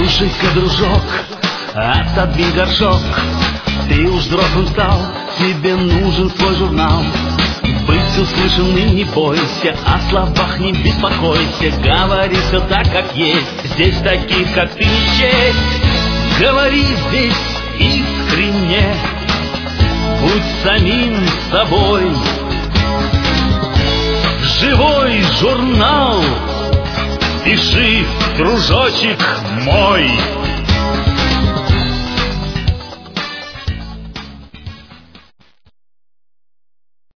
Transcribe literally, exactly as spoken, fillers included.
Слушай-ка, дружок, отодвинь горшок. Ты уж взрослым стал, тебе нужен свой журнал. Быть услышанным не бойся, о словах не беспокойся. Говори все так, как есть, здесь таких, как ты, не честь. Говори здесь искренне, будь самим собой. Живой журнал, пиши, дружочек мой.